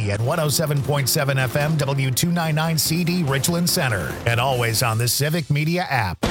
HD at 107.7 FM W299CD Richland Center. And always on the Civic Media app.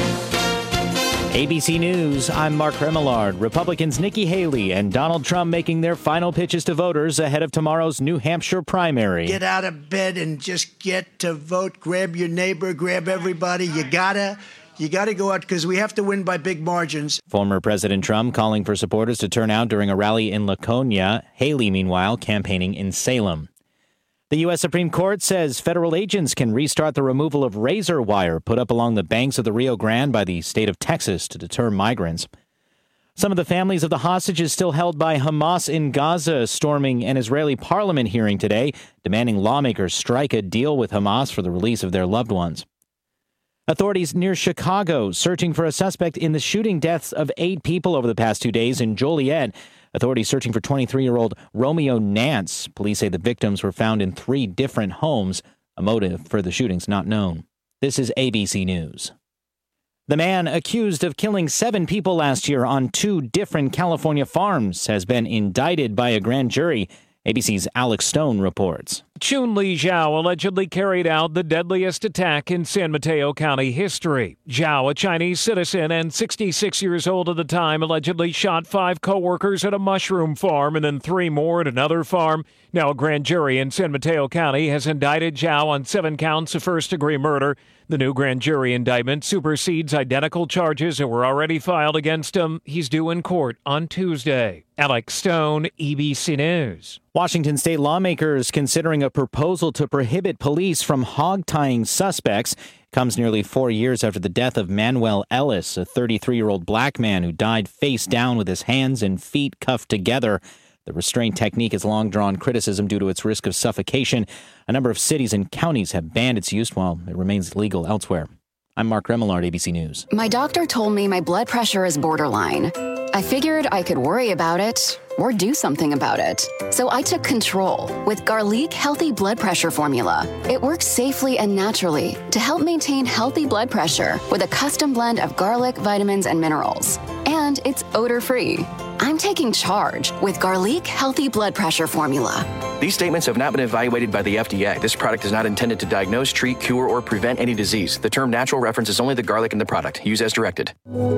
ABC News, I'm Mark Remillard. Republicans Nikki Haley and Donald Trump making their final pitches to voters ahead of tomorrow's New Hampshire primary. Get out of bed and just get to vote. Grab your neighbor, grab everybody. You gotta go out because we have to win by big margins. Former President Trump calling for supporters to turn out during a rally in Laconia. Haley, meanwhile, campaigning in Salem. The U.S. Supreme Court says federal agents can restart the removal of razor wire put up along the banks of the Rio Grande by the state of Texas to deter migrants. Some of the families of the hostages still held by Hamas in Gaza storming an Israeli parliament hearing today, demanding lawmakers strike a deal with Hamas for the release of their loved ones. Authorities near Chicago searching for a suspect in the shooting deaths of 8 people over the past 2 days in Joliet. Authorities searching for 23-year-old Romeo Nance. Police say the victims were found in 3 different homes. A motive for the shootings not known. This is ABC News. The man accused of killing 7 people last year on 2 different California farms has been indicted by a grand jury. ABC's Alex Stone reports. Chun-Li Zhao allegedly carried out the deadliest attack in San Mateo County history. Zhao, a Chinese citizen and 66 years old at the time, allegedly shot 5 co-workers at a mushroom farm and then 3 more at another farm. Now a grand jury in San Mateo County has indicted Zhao on 7 counts of first-degree murder. The new grand jury indictment supersedes identical charges that were already filed against him. He's due in court on Tuesday. Alex Stone, ABC News. Washington state lawmakers considering a proposal to prohibit police from hog-tying suspects. Comes nearly 4 years after the death of Manuel Ellis, a 33-year-old black man who died face down with his hands and feet cuffed together. The restraint technique has long drawn criticism due to its risk of suffocation. A number of cities and counties have banned its use while it remains legal elsewhere. I'm Mark Remillard, ABC News. My doctor told me my blood pressure is borderline. I figured I could worry about it or do something about it. So I took control with Garlic Healthy Blood Pressure Formula. It works safely and naturally to help maintain healthy blood pressure with a custom blend of garlic, vitamins, and minerals. And it's odor-free. I'm taking charge with Garlic Healthy Blood Pressure Formula. These statements have not been evaluated by the FDA. This product is not intended to diagnose, treat, cure, or prevent any disease. The term natural references only the garlic in the product. Use as directed.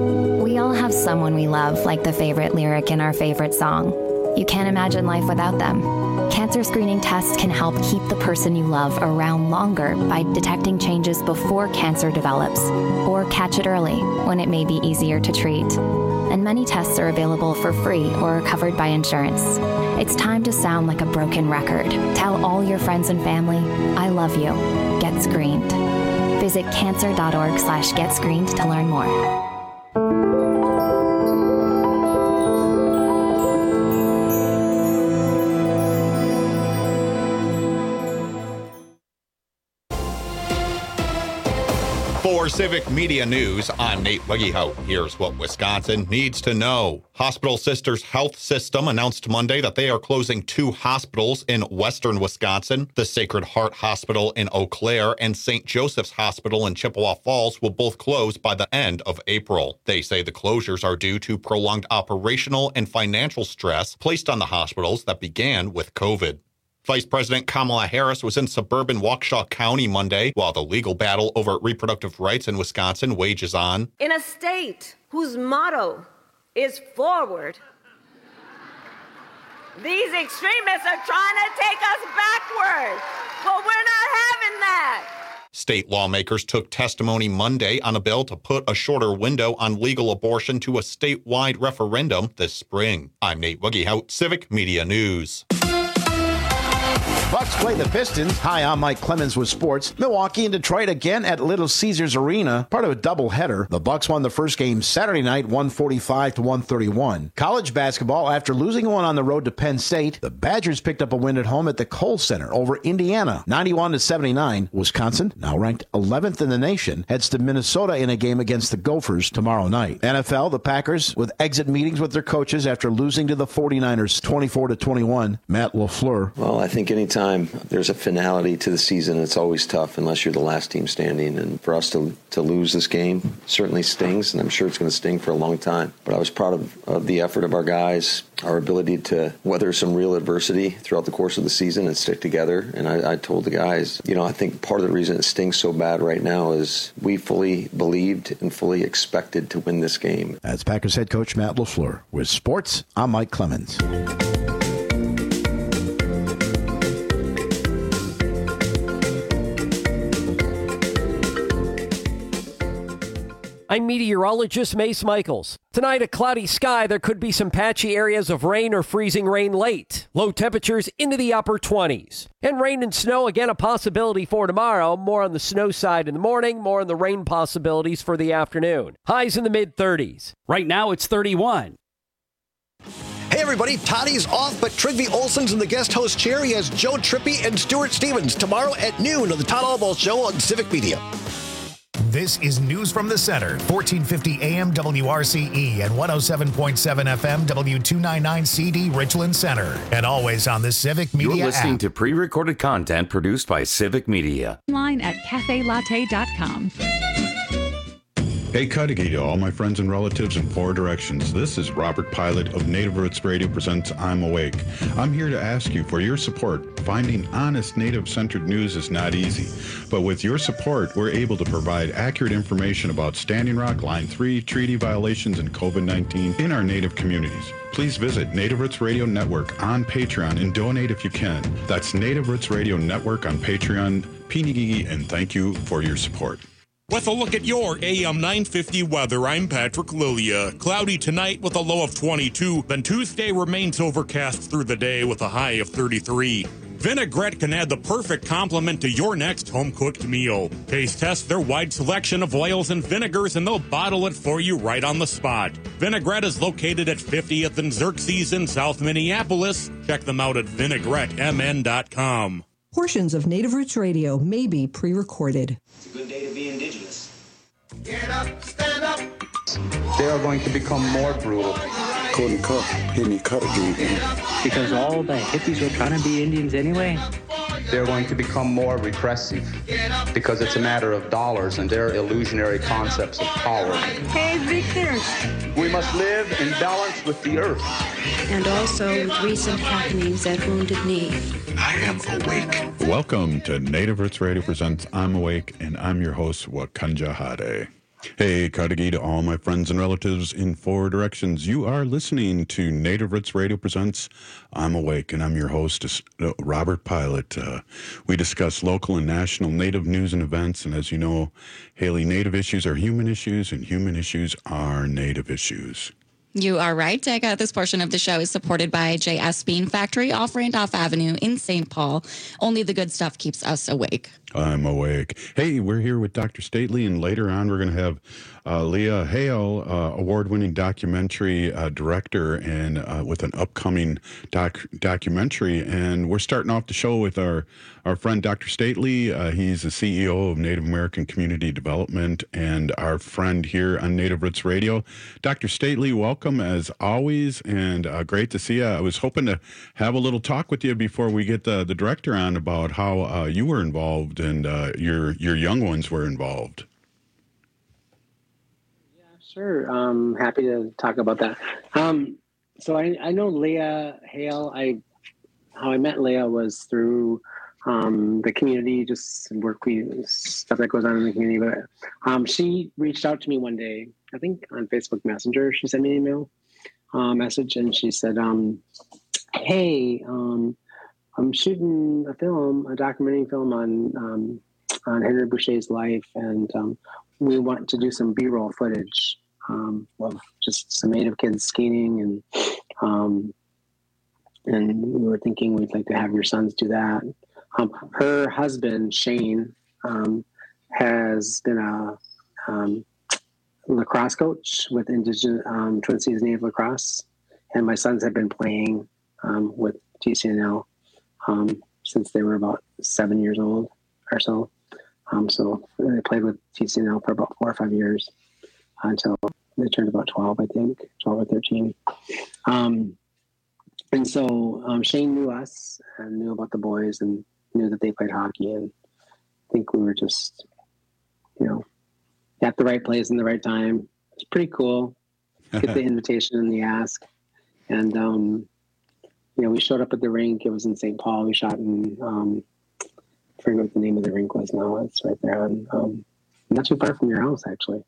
We all have someone we love, like the favorite lyric in our favorite song. You can't imagine life without them. Cancer screening tests can help keep the person you love around longer by detecting changes before cancer develops, or catch it early when it may be easier to treat. And many tests are available for free or are covered by insurance. It's time to sound like a broken record. Tell all your friends and family, I love you. Get screened. Visit cancer.org/getscreened to learn more. For Civic Media News, I'm Nate Weggehout. Here's what Wisconsin needs to know. Hospital Sisters Health System announced Monday that they are closing 2 hospitals in western Wisconsin. The Sacred Heart Hospital in Eau Claire and St. Joseph's Hospital in Chippewa Falls will both close by the end of April. They say the closures are due to prolonged operational and financial stress placed on the hospitals that began with COVID. Vice President Kamala Harris was in suburban Waukesha County Monday while the legal battle over reproductive rights in Wisconsin wages on. In a state whose motto is forward, these extremists are trying to take us backward, but we're not having that. State lawmakers took testimony Monday on a bill to put a shorter window on legal abortion to a statewide referendum this spring. I'm Nate Weggehout, Civic Media News. Bucks play the Pistons. Hi, I'm Mike Clemens with sports. Milwaukee and Detroit again at Little Caesars Arena, part of a doubleheader. The Bucks won the first game Saturday night, 145-131. College basketball, after losing one on the road to Penn State, the Badgers picked up a win at home at the Kohl Center over Indiana, 91-79. Wisconsin, now ranked 11th in the nation, heads to Minnesota in a game against the Gophers tomorrow night. NFL, the Packers with exit meetings with their coaches after losing to the 49ers 24-21. Matt LaFleur. Well, I think anytime time, there's a finality to the season. It's always tough unless you're the last team standing. And for us to lose this game certainly stings, and I'm sure it's going to sting for a long time. But I was proud of the effort of our guys, our ability to weather some real adversity throughout the course of the season and stick together. And I told the guys, I think part of the reason it stings so bad right now is we fully believed and fully expected to win this game. That's Packers head coach Matt LaFleur. With sports, I'm Mike Clemens. I'm meteorologist Mace Michaels. Tonight, a cloudy sky. There could be some patchy areas of rain or freezing rain late. Low temperatures into the upper 20s. And rain and snow, again, a possibility for tomorrow. More on the snow side in the morning, more on the rain possibilities for the afternoon. Highs in the mid-30s. Right now, it's 31. Hey everybody, Toddy's off, but Trygve Olsen's in the guest host chair. He has Joe Trippi and Stuart Stevens tomorrow at noon on the Todd Albaugh Show on Civic Media. This is News from the Center, 1450 AM WRCE and 107.7 FM W299CD Richland Center. And always on the Civic Media You're listening app. to pre-recorded content produced by Civic Media. Online at cafelatte.com. Hey, Cudahy to all my friends and relatives in four directions. This is Robert Pilot of Native Roots Radio presents I'm Awake. I'm here to ask you for your support. Finding honest Native-centered news is not easy, but with your support, we're able to provide accurate information about Standing Rock, Line 3, treaty violations, and COVID-19 in our Native communities. Please visit Native Roots Radio Network on Patreon and donate if you can. That's Native Roots Radio Network on Patreon. Pinigigi, and thank you for your support. With a look at your AM 950 weather, I'm Patrick Lilia. Cloudy tonight with a low of 22. Then Tuesday remains overcast through the day with a high of 33. Vinaigrette can add the perfect complement to your next home-cooked meal. Taste test their wide selection of oils and vinegars, and they'll bottle it for you right on the spot. Vinaigrette is located at 50th and Xerxes in South Minneapolis. Check them out at vinaigrettemn.com. Portions of Native Roots Radio may be pre-recorded. It's a good day to be indigenous. Get up, stand up. They are going to become more brutal. Couldn't cut, any cut again. Because all the hippies were trying to be Indians anyway. They're going to become more repressive because it's a matter of dollars and their illusionary concepts of power. Hey, Victor. We must live in balance with the earth. And also with recent happenings at Wounded Knee. I am awake. Welcome to Native Roots Radio presents I'm Awake, and I'm your host, Wakanja Hade. Hey, Cudahy to all my friends and relatives in four directions. You are listening to Native Roots Radio presents I'm Awake, and I'm your host, Robert Pilot. We discuss local and national Native news and events, and as you know, Haley, Native issues are human issues, and human issues are Native issues. You are right, Dega. This portion of the show is supported by J.S. Bean Factory off Randolph Avenue in St. Paul. Only the good stuff keeps us awake. I'm awake. Hey, we're here with Dr. Stately, and later on we're going to have Leah Hale, award-winning documentary director, and with an upcoming documentary. And we're starting off the show with our friend Dr. Stately. He's the CEO of Native American Community Development and our friend here on Native Roots Radio. Dr. Stately, welcome as always, and great to see you. I was hoping to have a little talk with you before we get the director on about how you were involved and your young ones were involved. Yeah, sure. Happy to talk about that. So I know Leah Hale. How I met Leah was through the community, just stuff that goes on in the community. But she reached out to me one day, I think on Facebook Messenger. She sent me an email message, and she said, "Hey, I'm shooting a documentary film on Henry Boucher's life, and we want to do some B-roll footage of just some Native kids skating, and we were thinking we'd like to have your sons do that." Her husband, Shane, has been a lacrosse coach with Indigenous Twin Cities Native Lacrosse, and my sons have been playing with TCNL since they were about 7 years old or so. So they played with TCNL for about 4 or 5 years until they turned about 12, I think, 12 or 13. And so Shane knew us and knew about the boys and knew that they played hockey. And I think we were just, at the right place in the right time. It's pretty cool. Get the invitation and the ask. And, we showed up at the rink. It was in St. Paul. We shot in, I forget what the name of the rink was now. It's right there on, not too far from your house, actually.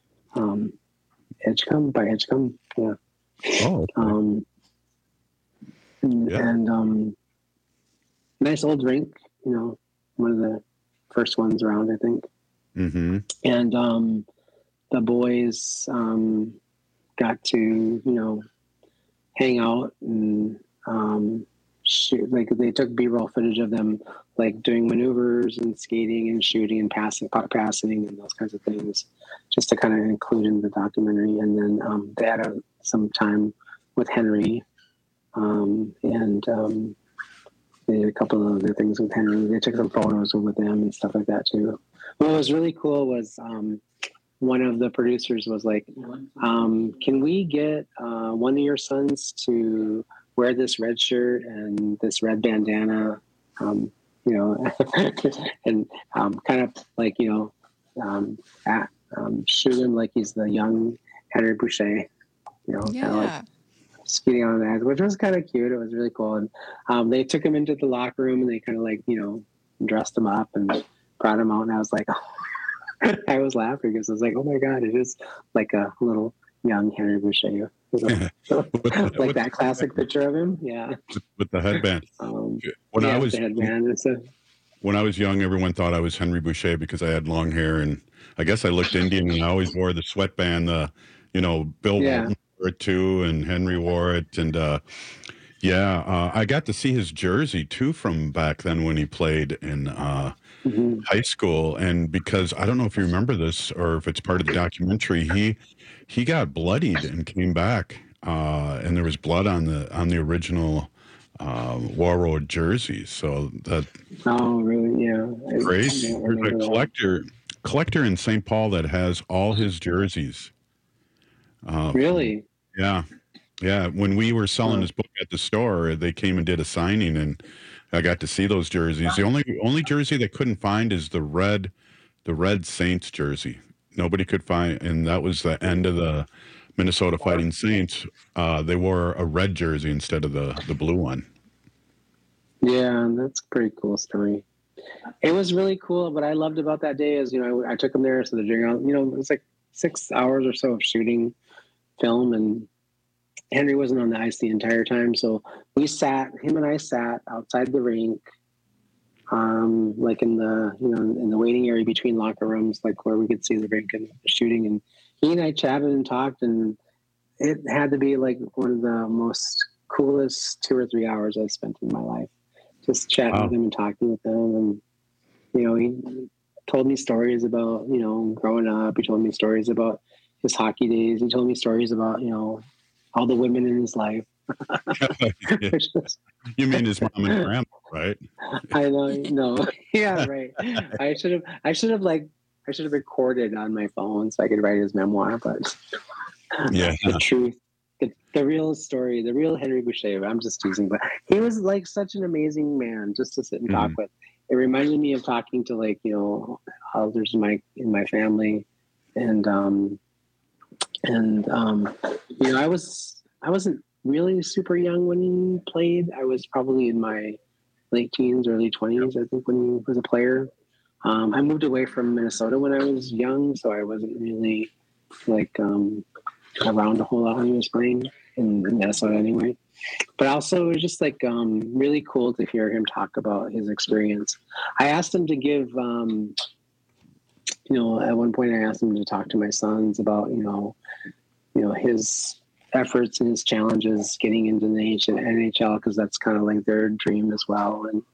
Edgecombe. Yeah. Oh. And nice old rink, one of the first ones around, I think. Mm-hmm. And the boys got to, hang out and shoot. Like they took B-roll footage of them, like doing maneuvers and skating and shooting and puck passing and those kinds of things, just to kind of include in the documentary. And then they had some time with Henry. And they did a couple of other things with Henry. They took some photos with them and stuff like that too. What was really cool was one of the producers was like, can we get one of your sons to wear this red shirt and this red bandana, and kind of like, shoot him like he's the young Henry Boucher, kind of like skating on that, which was kind of cute. It was really cool. And they took him into the locker room and they kind of like, dressed him up and brought him out. And I was like, I was laughing because I was like, oh my God, it is like a little young Henry Boucher. Like that classic picture of him. Yeah. With the headband. When I was young, everyone thought I was Henry Boucher because I had long hair, and I guess I looked Indian, and I always wore the sweatband, Bill Walton wore it too, and Henry wore it. And I got to see his jersey too from back then when he played in high school. And because I don't know if you remember this or if it's part of the documentary, he got bloodied and came back, and there was blood on the original War Road jersey. So that. Oh, really? Yeah. Great. There's a collector in St. Paul that has all his jerseys. Really? Yeah. Yeah. When we were selling his book at the store, they came and did a signing, and I got to see those jerseys. The only jersey they couldn't find is the red Saints jersey. Nobody could find, and that was the end of the Minnesota Fighting Saints. They wore a red jersey instead of the blue one. Yeah, that's a pretty cool story. It was really cool. What I loved about that day is, I took them there, so they're doing out, it was like 6 hours or so of shooting film, and Henry wasn't on the ice the entire time. So him and I sat outside the rink, like in the, in the waiting area between locker rooms, like where we could see the rink and shooting. And he and I chatted and talked, and it had to be like one of the most coolest 2 or 3 hours I've spent in my life, just chatting with him and talking with him. And, he told me stories about, growing up. He told me stories about his hockey days. He told me stories about, all the women in his life. You mean his mom and grandma, right? I know. No. Yeah, right. I should have recorded on my phone so I could write his memoir, but the truth, the real story, the real Henry Boucher. I'm just teasing, but he was like such an amazing man just to sit and talk with. It reminded me of talking to others in my family, and I wasn't really super young when he played. I was probably in my late teens, early 20s, I think, when he was a player. I moved away from Minnesota when I was young, so I wasn't really around a whole lot when he was playing in Minnesota anyway. But also, it was just really cool to hear him talk about his experience. I asked him to give, at one point I asked him to talk to my sons about, his efforts and his challenges getting into the NHL, because that's kind of like their dream as well. And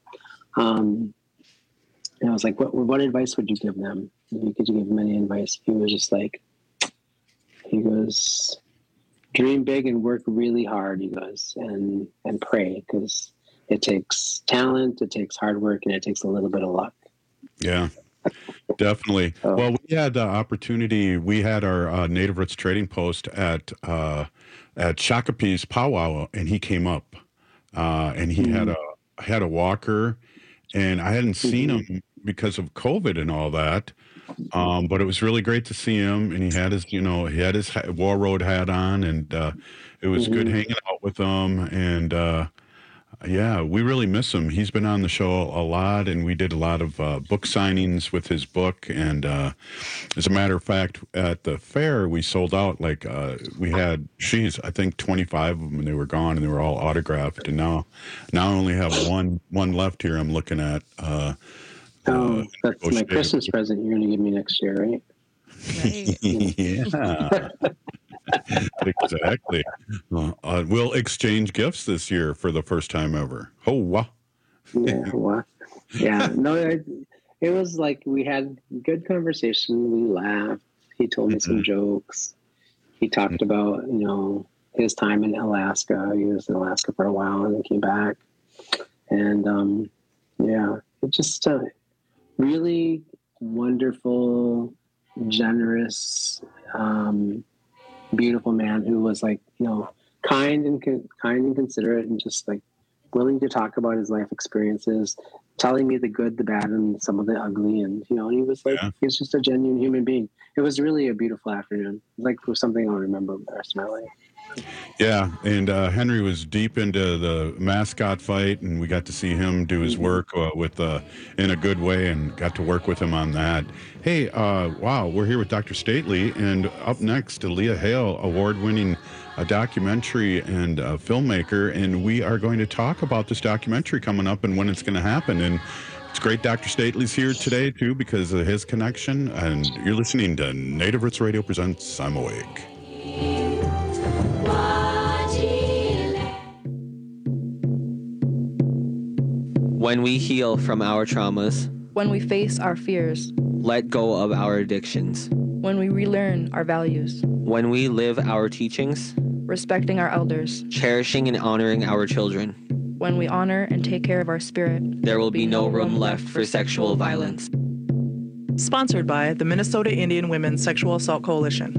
I was like, what advice would you give them? Could you give them any advice? He was just like, he goes, dream big and work really hard, he goes, and pray, because it takes talent, it takes hard work, and it takes a little bit of luck. Yeah, definitely. Well, we had the opportunity. We had our Native Roots Trading Post at Shakopee's powwow, and he came up and he had a walker, and I hadn't seen him because of COVID and all that. But it was really great to see him, and he had his War Road hat on, and it was good hanging out with him. And yeah, we really miss him. He's been on the show a lot, and we did a lot of book signings with his book. And as a matter of fact, at the fair, we sold out. Like we had, I think 25 of them, and they were gone, and they were all autographed. And now I only have one left here. I'm looking at. That's my Christmas present you're going to give me next year, right? Yeah. Exactly. We'll exchange gifts this year for the first time ever. Oh, wow. Yeah, wow. Yeah, no, it was like we had good conversation. We laughed. He told me some jokes. He talked about, his time in Alaska. He was in Alaska for a while and then came back. And, it just really wonderful, generous, beautiful man who was like, kind and considerate and just like willing to talk about his life experiences, telling me the good, the bad, and some of the ugly. And, he was like, he was just a genuine human being. It was really a beautiful afternoon. Like something I'll remember the rest of my life. Yeah, and Henry was deep into the mascot fight, and we got to see him do his work in a good way, and got to work with him on that. Hey, wow, we're here with Dr. Stately, and up next, Leah Hale, award-winning documentary and filmmaker, and we are going to talk about this documentary coming up and when it's going to happen. And it's great Dr. Stately's here today, too, because of his connection, and you're listening to Native Roots Radio presents I'm Awake. When we heal from our traumas, when we face our fears, let go of our addictions, when we relearn our values, when we live our teachings, respecting our elders, cherishing and honoring our children, when we honor and take care of our spirit, there will be no room left for sexual violence. Sponsored by the Minnesota Indian Women's Sexual Assault Coalition.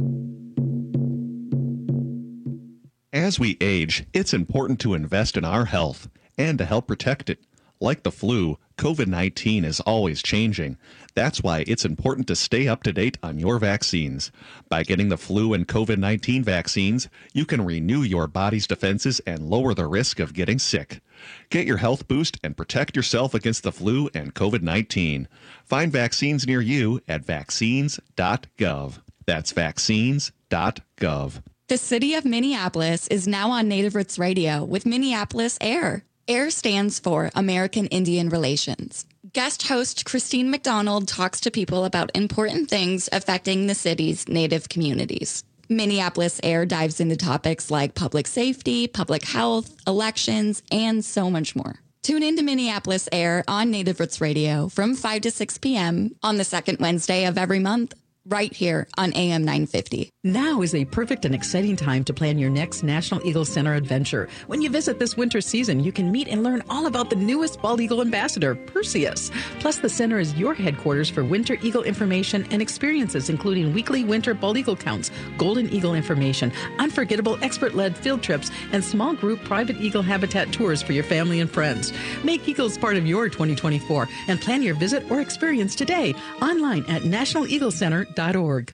As we age, it's important to invest in our health and to help protect it. Like the flu, COVID-19 is always changing. That's why it's important to stay up to date on your vaccines. By getting the flu and COVID-19 vaccines, you can renew your body's defenses and lower the risk of getting sick. Get your health boost and protect yourself against the flu and COVID-19. Find vaccines near you at vaccines.gov. That's vaccines.gov. The city of Minneapolis is now on Native Roots Radio with Minneapolis Air. AIR stands for American Indian Relations. Guest host Christine McDonald talks to people about important things affecting the city's Native communities. Minneapolis Air dives into topics like public safety, public health, elections, and so much more. Tune in to Minneapolis Air on Native Roots Radio from 5 to 6 p.m. on the second Wednesday of every month, right here on AM 950. Now is a perfect and exciting time to plan your next National Eagle Center adventure. When you visit this winter season, you can meet and learn all about the newest bald eagle ambassador, Perseus. Plus, the center is your headquarters for winter eagle information and experiences, including weekly winter bald eagle counts, golden eagle information, unforgettable expert-led field trips, and small group private eagle habitat tours for your family and friends. Make eagles part of your 2024 and plan your visit or experience today online at nationaleaglecenter.org.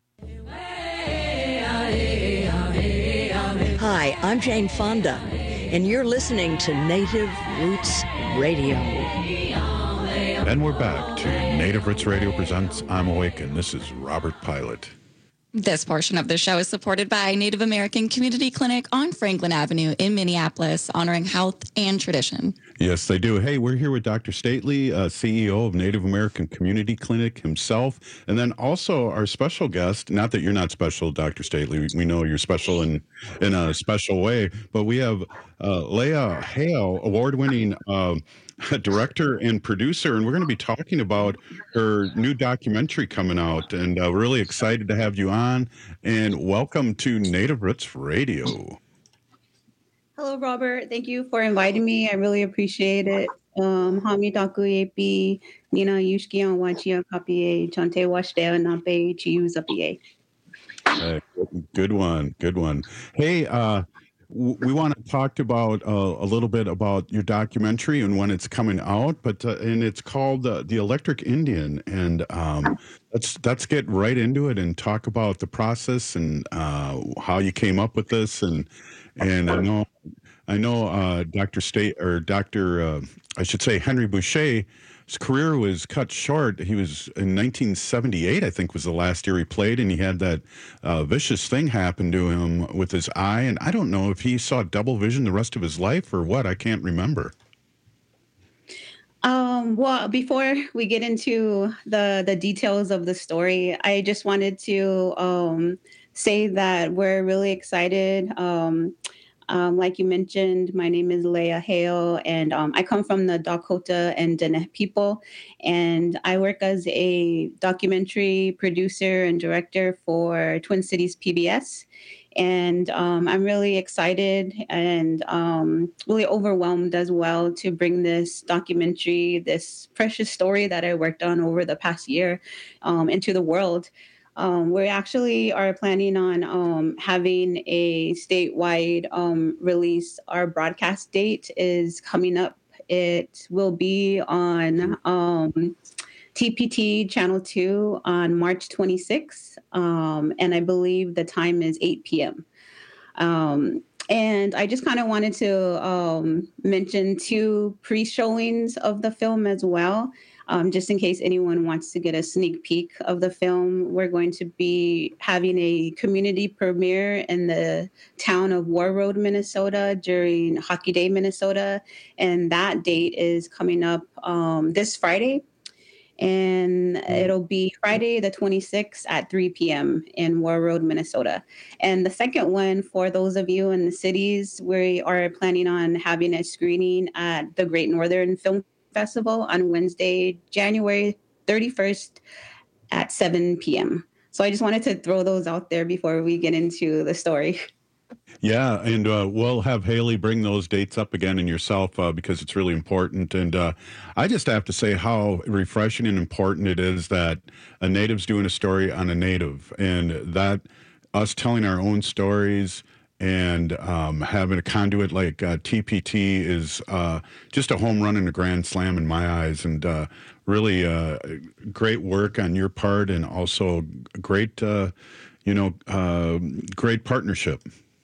Hi, I'm Jane Fonda, and you're listening to Native Roots Radio. And we're back to Native Roots Radio presents I'm Awake, and this is Robert Pilot. This portion of the show is supported by Native American Community Clinic on Franklin Avenue in Minneapolis, honoring health and tradition. Yes, they do. Hey, we're here with Dr. Stately, CEO of Native American Community Clinic himself, and then also our special guest, not that you're not special, Dr. Stately, we know you're special in a special way, but we have Leah Hale, award-winning director and producer, and we're going to be talking about her new documentary coming out, and we're really excited to have you on, and welcome to Native Roots Radio. Hello, Robert. Thank you for inviting me. I really appreciate it. Hami Dakuyepi, Nina Yushki on Wachia Kapie, Chante Washdea Nape Chiu Zapie. Good one. Hey, we want to talk about a little bit about your documentary and when it's coming out, but and it's called The Electric Indian, and let's get right into it and talk about the process and how you came up with this, and I know I should say Henry Boucher. His career was cut short. He was in 1978, I think, was the last year he played, and he had that vicious thing happen to him with his eye. And I don't know if he saw double vision the rest of his life or what. I can't remember. Well, before we get into the details of the story, I just wanted to say that we're really excited. Like you mentioned, my name is Leah Hale, and I come from the Dakota and Diné people, and I work as a documentary producer and director for Twin Cities PBS. And I'm really excited and really overwhelmed as well to bring this documentary, this precious story that I worked on over the past year, into the world. We actually are planning on having a statewide release. Our broadcast date is coming up. It will be on TPT Channel 2 on March 26th, and I believe the time is 8 p.m. And I just kind of wanted to mention 2 pre-showings of the film as well. Just in case anyone wants to get a sneak peek of the film, we're going to be having a community premiere in the town of Warroad, Minnesota during Hockey Day, Minnesota. And that date is coming up this Friday. And it'll be Friday the 26th at 3 p.m. in Warroad, Minnesota. And the second one, for those of you in the cities, we are planning on having a screening at the Great Northern Film Festival on Wednesday, January 31st at 7 p.m. So I just wanted to throw those out there before we get into the story. Yeah, and we'll have Haley bring those dates up again and yourself because it's really important. And I just have to say how refreshing and important it is that a native's doing a story on a native, and that us telling our own stories and having a conduit like TPT is just a home run and a grand slam in my eyes, and really great work on your part, and also great, great partnership.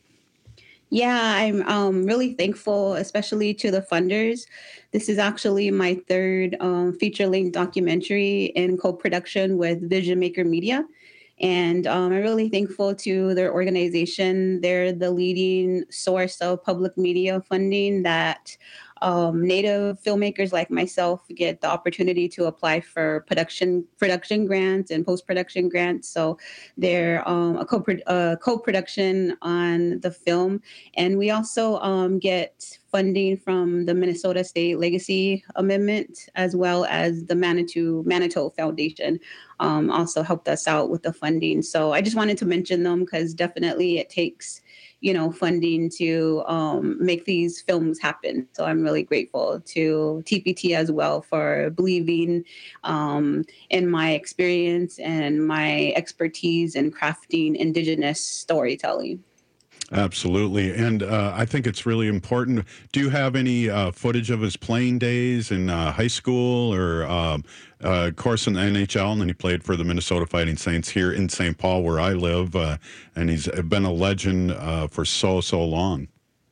Yeah, I'm really thankful, especially to the funders. This is actually my 3rd feature-length documentary in co-production with Vision Maker Media. And I'm really thankful to their organization. They're the leading source of public media funding that Native filmmakers like myself get the opportunity to apply for production grants and post-production grants. So they're a co-production on the film. And we also get funding from the Minnesota State Legacy Amendment, as well as the Manitou Foundation also helped us out with the funding. So I just wanted to mention them because definitely it takes funding to make these films happen. So I'm really grateful to TPT as well for believing in my experience and my expertise in crafting Indigenous storytelling. Absolutely. And I think it's really important. Do you have any footage of his playing days in high school or, of course, in the NHL? And then he played for the Minnesota Fighting Saints here in St. Paul, where I live. And he's been a legend for so long.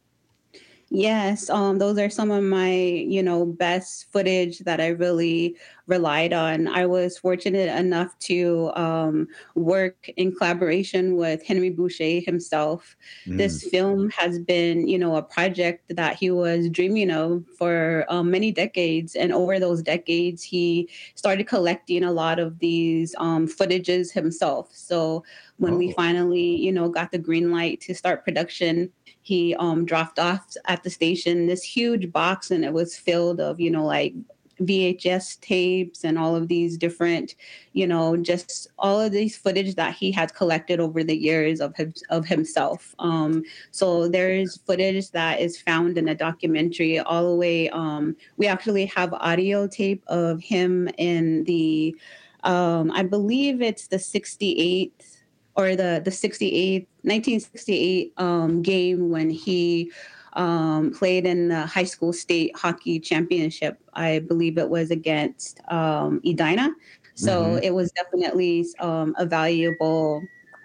Yes, those are some of my, best footage that I really relied on. I was fortunate enough to work in collaboration with Henry Boucher himself. This film has been, a project that he was dreaming of for many decades. And over those decades, he started collecting a lot of these footages himself. So when we finally, got the green light to start production, he dropped off at the station this huge box, and it was filled of, like VHS tapes and all of these different, just all of these footage that he had collected over the years of himself. So there's footage that is found in a documentary all the way. We actually have audio tape of him in the, I believe it's the 68th or the 68th 1968 game when he played in the high school state hockey championship. I believe it was against Edina. So it was definitely a valuable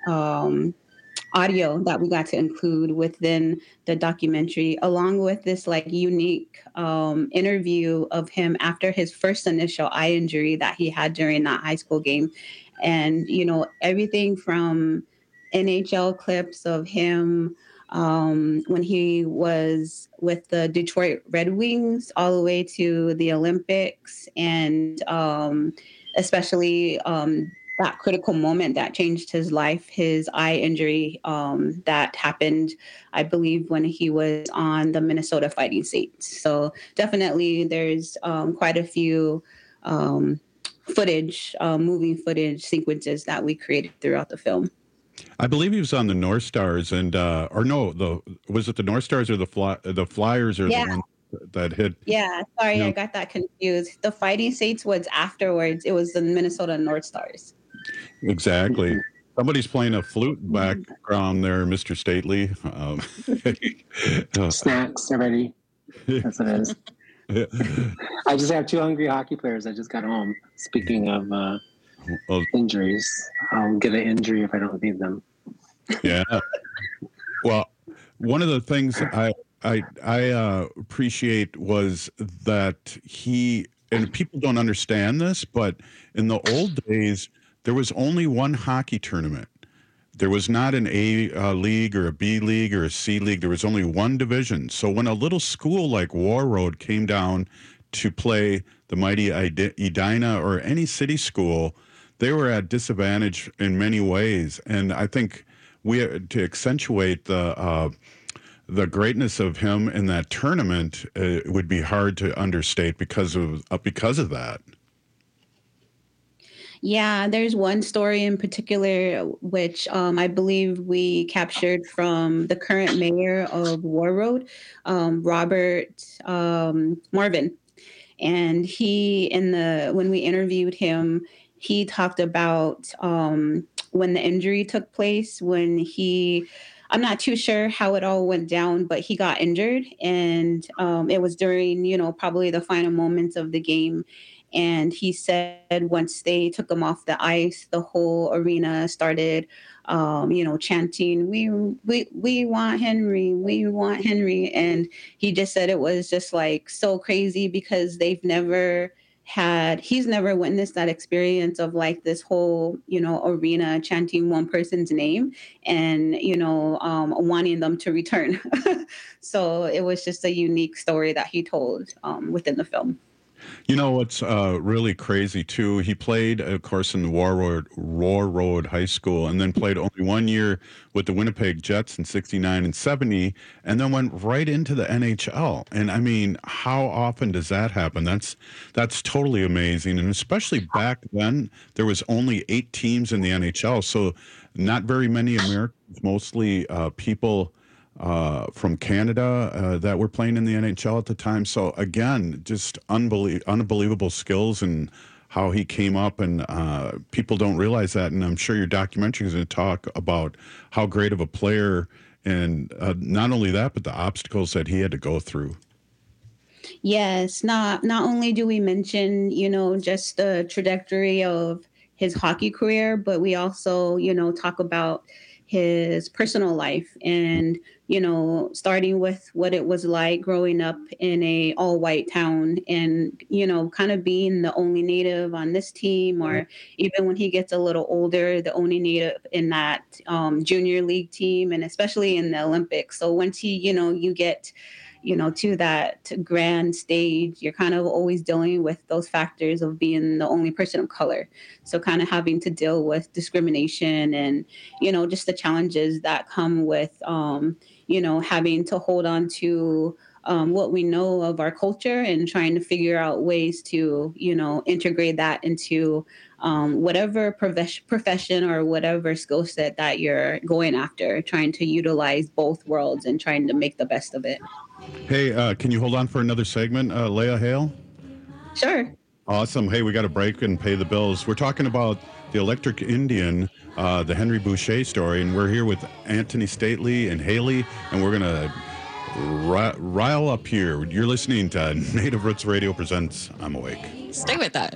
audio that we got to include within the documentary, along with this like unique interview of him after his first initial eye injury that he had during that high school game. And, you know, everything from NHL clips of him when he was with the Detroit Red Wings all the way to the Olympics, and especially that critical moment that changed his life, his eye injury that happened, I believe, when he was on the Minnesota Fighting Saints. So definitely there's quite a few moving footage sequences that we created throughout the film. I believe he was on the North Stars, and was it the North Stars or the Flyers, or the one that hit? Yeah, sorry, I got that confused. The Fighting Saints was afterwards. It was the Minnesota North Stars. Exactly. Somebody's playing a flute background there, Mr. Stately. Snacks already. That's what it is. I just have 2 hungry hockey players that just got home. Speaking of injuries, I'll get an injury if I don't feed them. Yeah. Well, one of the things I appreciate was that and people don't understand this, but in the old days, there was only one hockey tournament. There was not an A league or a B league or a C league. There was only one division. So when a little school like Warroad came down to play the mighty Edina or any city school, they were at disadvantage in many ways. And I think to accentuate the greatness of him in that tournament, it would be hard to understate because of that. Yeah, there's one story in particular which I believe we captured from the current mayor of Warroad, Robert Marvin. And when we interviewed him, he talked about when the injury took place, I'm not too sure how it all went down, but he got injured, and it was during, probably the final moments of the game. And he said once they took him off the ice, the whole arena started, chanting, we want Henry, we want Henry. And he just said it was just like so crazy because he's never witnessed that experience of like this whole, arena chanting one person's name and, wanting them to return. So it was just a unique story that he told within the film. You know what's really crazy too? He played, of course, in the Warroad High School, and then played only 1 year with the Winnipeg Jets in '69 and '70, and then went right into the NHL. And I mean, how often does that happen? That's totally amazing. And especially back then, there was only 8 teams in the NHL, so not very many Americans, mostly people from Canada that were playing in the NHL at the time. So again, just unbelievable skills and how he came up, and people don't realize that. And I'm sure your documentary is going to talk about how great of a player, and not only that, but the obstacles that he had to go through. Yes, not only do we mention, just the trajectory of his hockey career, but we also, talk about his personal life and, starting with what it was like growing up in a all-white town and, kind of being the only Native on this team, or even when he gets a little older, the only Native in that junior league team, and especially in the Olympics. So once you get to that grand stage, you're kind of always dealing with those factors of being the only person of color. So kind of having to deal with discrimination and, just the challenges that come with, having to hold on to what we know of our culture and trying to figure out ways to, integrate that into whatever profession or whatever skill set that you're going after, trying to utilize both worlds and trying to make the best of it. Hey, can you hold on for another segment, Leah Hale? Sure. Awesome. Hey, we got to break and pay the bills. We're talking about the Electric Indian, the Henry Boucher story, and we're here with Anthony Stately and Haley, and we're going to rile up here. You're listening to Native Roots Radio presents I'm Awake. Stay with us.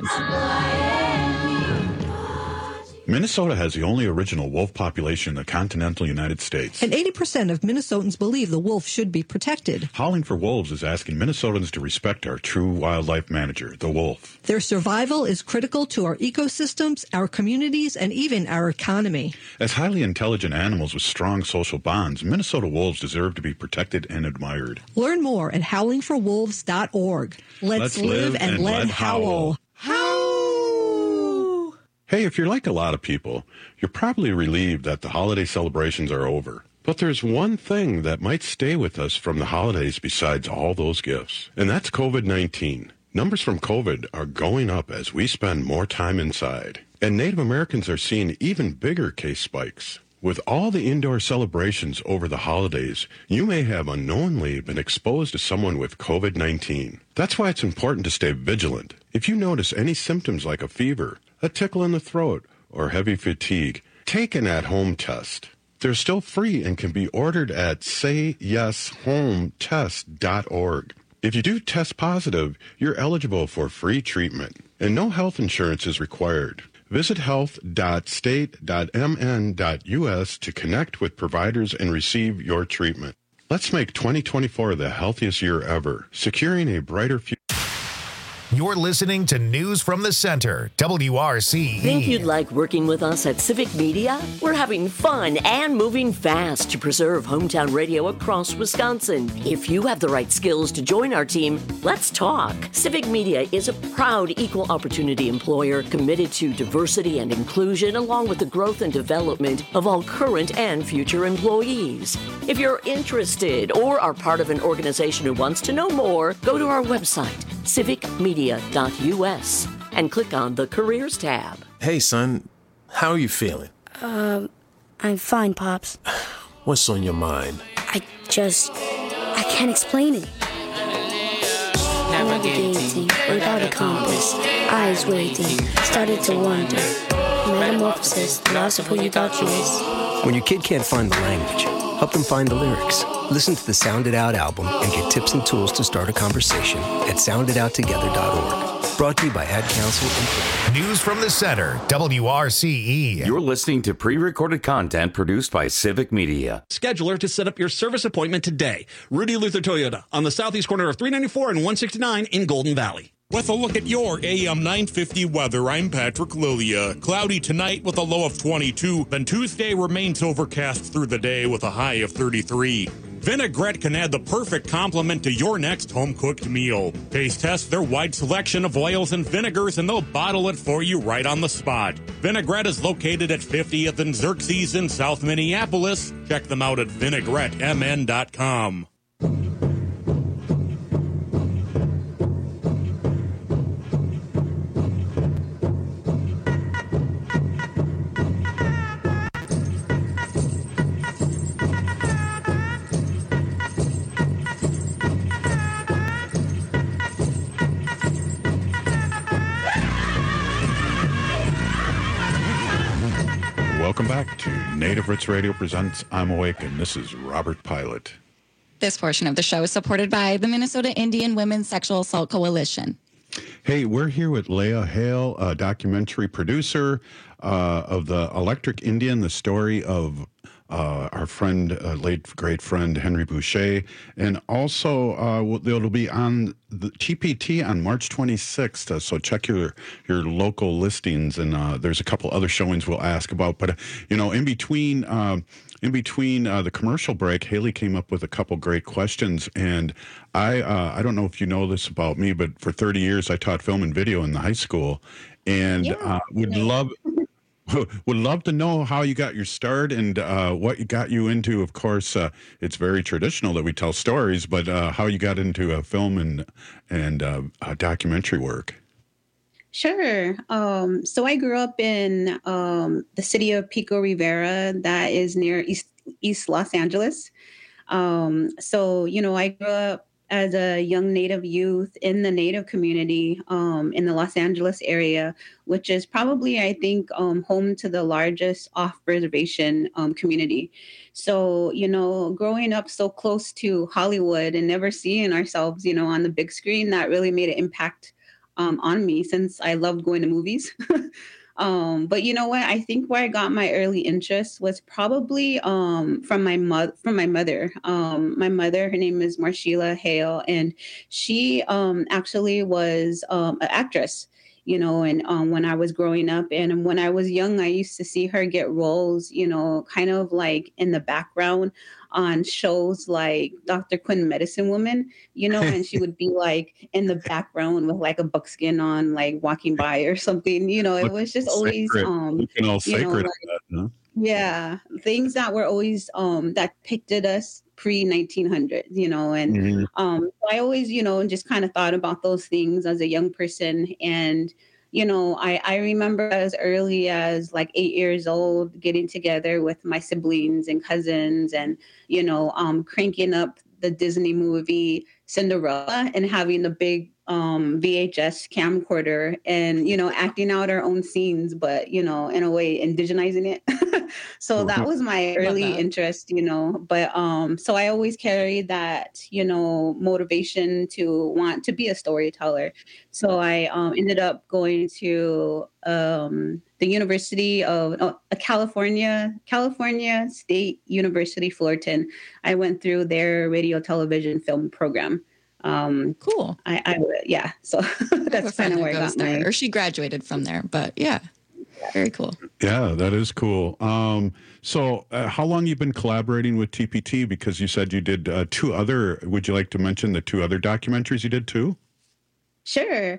Minnesota has the only original wolf population in the continental United States. And 80% of Minnesotans believe the wolf should be protected. Howling for Wolves is asking Minnesotans to respect our true wildlife manager, the wolf. Their survival is critical to our ecosystems, our communities, and even our economy. As highly intelligent animals with strong social bonds, Minnesota wolves deserve to be protected and admired. Learn more at howlingforwolves.org. Let's live and let howl. Hey, if you're like a lot of people, you're probably relieved that the holiday celebrations are over. But there's one thing that might stay with us from the holidays besides all those gifts, and that's COVID-19. Numbers from COVID are going up as we spend more time inside, and Native Americans are seeing even bigger case spikes. With all the indoor celebrations over the holidays, you may have unknowingly been exposed to someone with COVID-19. That's why it's important to stay vigilant. If you notice any symptoms like a fever, a tickle in the throat, or heavy fatigue, take an at-home test. They're still free and can be ordered at sayyeshometest.org. If you do test positive, you're eligible for free treatment, and no health insurance is required. Visit health.state.mn.us to connect with providers and receive your treatment. Let's make 2024 the healthiest year ever, securing a brighter future. You're listening to News from the Center, WRCE. Think you'd like working with us at Civic Media? We're having fun and moving fast to preserve hometown radio across Wisconsin. If you have the right skills to join our team, let's talk. Civic Media is a proud equal opportunity employer committed to diversity and inclusion, along with the growth and development of all current and future employees. If you're interested or are part of an organization who wants to know more, go to our website, civicmedia.us, and click on the Careers tab. Hey, son. How are you feeling? I'm fine, Pops. What's on your mind? I can't explain it. Navigating without a compass, eyes waiting, started to wonder. Metamorphosis, loss of who you thought you was. When your kid can't find the language, help them find the lyrics. Listen to the Sound It Out album and get tips and tools to start a conversation at sounditouttogether.org. Brought to you by Ad Council and News from the Center, WRCE. You're listening to pre-recorded content produced by Civic Media. Scheduler to set up your service appointment today. Rudy Luther Toyota on the southeast corner of 394 and 169 in Golden Valley. With a look at your AM 950 weather, I'm Patrick Lilia. Cloudy tonight with a low of 22. Then Tuesday remains overcast through the day with a high of 33. Vinaigrette can add the perfect complement to your next home-cooked meal. Taste test their wide selection of oils and vinegars, and they'll bottle it for you right on the spot. Vinaigrette is located at 50th and Xerxes in South Minneapolis. Check them out at vinaigrettemn.com. Welcome back to Native Roots Radio presents I'm Awake, and this is Robert Pilot. This portion of the show is supported by the Minnesota Indian Women's Sexual Assault Coalition. Hey, we're here with Leah Hale, a documentary producer of the Electric Indian, the story of our friend, late great friend Henry Boucher, and also it'll be on the TPT on March 26th. So check your local listings, and there's a couple other showings we'll ask about. But in between the commercial break, Haley came up with a couple great questions, and I don't know if you know this about me, but for 30 years I taught film and video in the high school, and would love to know how you got your start and what got you into. Of course, it's very traditional that we tell stories, but how you got into film and documentary work. Sure. So I grew up in the city of Pico Rivera, that is near East Los Angeles. So I grew up as a young Native youth in the Native community in the Los Angeles area, which is probably, I think, home to the largest off-reservation community. So, growing up so close to Hollywood and never seeing ourselves, on the big screen, that really made an impact on me since I loved going to movies. But you know what? I think where I got my early interest was probably from my mother. My mother, her name is Marshila Hale, and she actually was an actress. And when I was growing up and when I was young, I used to see her get roles, kind of like in the background on shows like Dr. Quinn Medicine Woman, and she would be like in the background with like a buckskin on, like walking by or something, it was just always, looking all sacred. Yeah, things that were always that depicted us pre-1900, and I always, just kind of thought about those things as a young person. And, I remember as early as like 8 years old, getting together with my siblings and cousins and, cranking up the Disney movie Cinderella and having the big VHS camcorder and, acting out our own scenes, but, in a way, indigenizing it. So that was my early interest, but so I always carried that, motivation to want to be a storyteller. So I ended up going to the University of California State University, Fullerton. I went through their radio, television, film program. Cool. Yeah. So that's kind of where I got my. Or she graduated from there, but yeah, very cool. Yeah, that is cool. So how long you been collaborating with TPT? Because you said you did two other. Would you like to mention the two other documentaries you did too? Sure.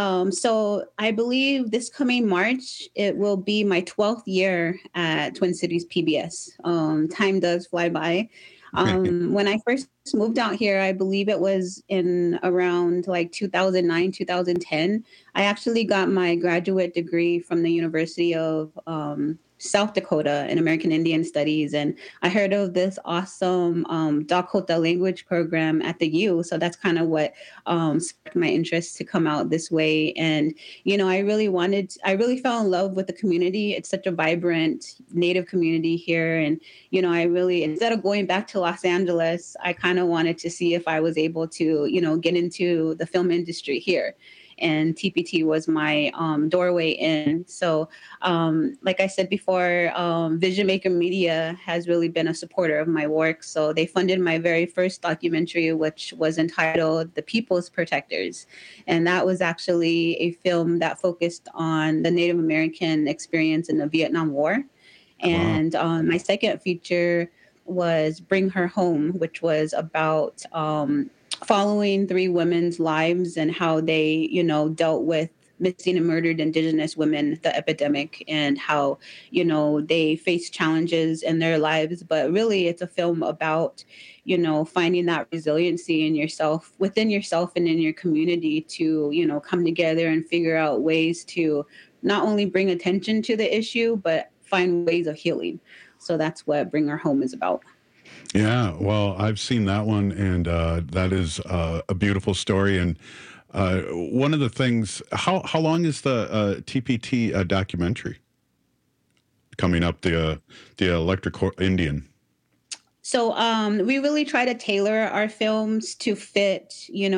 So I believe this coming March, it will be my 12th year at Twin Cities PBS. Time does fly by. When I first moved out here, I believe it was in around like 2009, 2010. I actually got my graduate degree from the University of South Dakota in American Indian Studies. And I heard of this awesome Dakota language program at the U. So that's kind of what sparked my interest to come out this way. And, I really fell in love with the community. It's such a vibrant Native community here. And, I really, instead of going back to Los Angeles, I kind of wanted to see if I was able to, get into the film industry here. And TPT was my doorway in. So, like I said before, Vision Maker Media has really been a supporter of my work. So they funded my very first documentary, which was entitled The People's Protectors. And that was actually a film that focused on the Native American experience in the Vietnam War. And my second feature was Bring Her Home, which was about following three women's lives and how they, dealt with missing and murdered Indigenous women, the epidemic, and how, they face challenges in their lives. But really, it's a film about, finding that resiliency in yourself, within yourself and in your community to, come together and figure out ways to not only bring attention to the issue, but find ways of healing. So that's what Bring Her Home is about. Yeah, well, I've seen that one, and that is a beautiful story. And one of the things, how long is the TPT documentary coming up? The Electric Indian. So we really try to tailor our films to fit,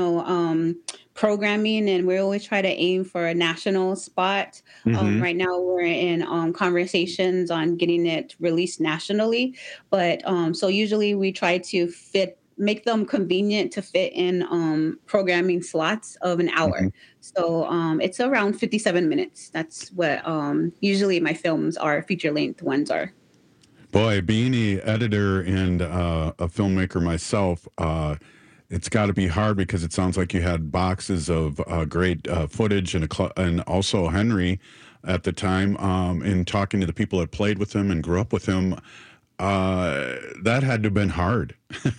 programming, and we always try to aim for a national spot. Right now we're in conversations on getting it released nationally, but so usually we try to make them convenient to fit in programming slots of an hour. So it's around 57 minutes. That's what usually my films are, feature-length ones are. Boy, being an editor and a filmmaker myself, it's got to be hard because it sounds like you had boxes of great footage and also Henry at the time, and talking to the people that played with him and grew up with him. That had to have been hard.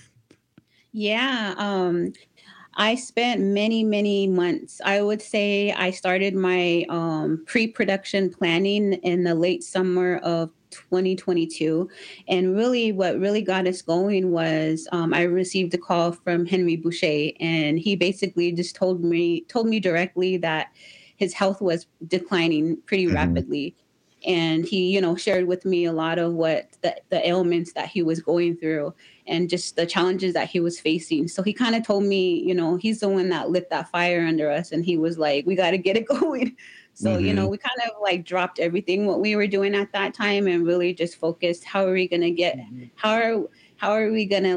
Yeah. I spent many, many months. I would say I started my pre-production planning in the late summer of 2022. And really what really got us going was I received a call from Henry Boucher, and he basically just told me directly that his health was declining pretty rapidly. And he, shared with me a lot of what the ailments that he was going through and just the challenges that he was facing. So he kind of told me, he's the one that lit that fire under us. And he was like, we got to get it going. So, we kind of like dropped everything what we were doing at that time and really just focused, how are we going to how are we going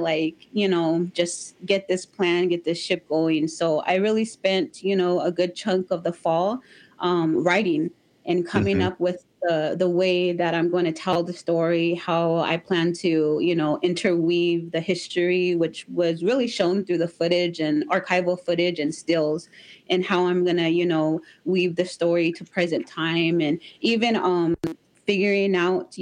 to just get this plan, get this ship going. So I really spent, a good chunk of the fall writing and coming up with the way that I'm going to tell the story, how I plan to, interweave the history, which was really shown through the footage and archival footage and stills, and how I'm going to, weave the story to present time, and even figuring out,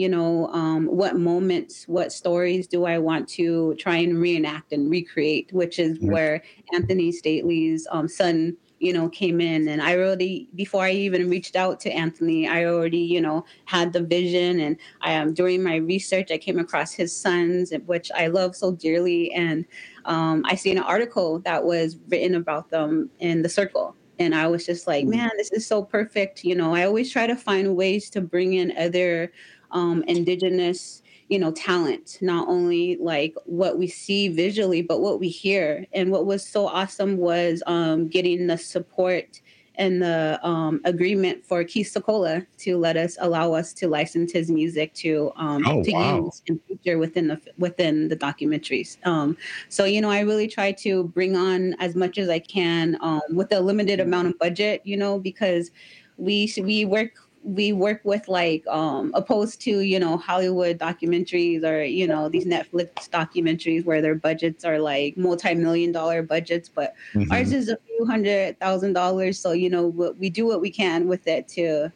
what moments, what stories do I want to try and reenact and recreate, which is where Anthony Stately's son, came in. And I already, before I even reached out to Anthony, I already, had the vision. And during my research, I came across his sons, which I love so dearly. And I seen an article that was written about them in The Circle. And I was just like, man, this is so perfect. I always try to find ways to bring in other indigenous talent, not only like what we see visually, but what we hear. And what was so awesome was getting the support and the agreement for Keith Sokola to allow us to license his music to use and feature within the documentaries. So I really try to bring on as much as I can with a limited amount of budget, because we work with opposed to Hollywood documentaries or these Netflix documentaries where their budgets are like multi-million-dollar budgets, but ours is a few $100,000. So we do what we can with it to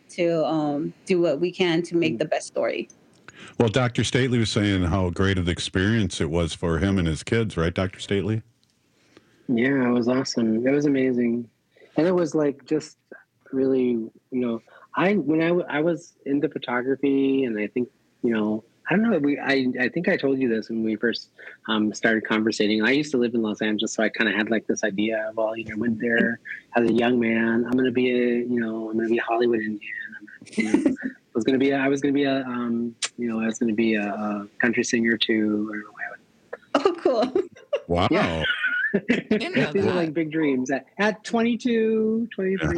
do what we can to make the best story. Well, Dr. Stately was saying how great of the experience it was for him and his kids, right, Dr. Stately? Yeah, it was awesome. It was amazing, and it was like just really I was into photography, and I think, I don't know, I think I told you this when we first started conversating. I used to live in Los Angeles, so I kind of had like this idea of, went there as a young man. I'm going to be a Hollywood Indian. I was going to be a country singer too. Oh, cool. Wow. Yeah. These are like big dreams at 22, 23,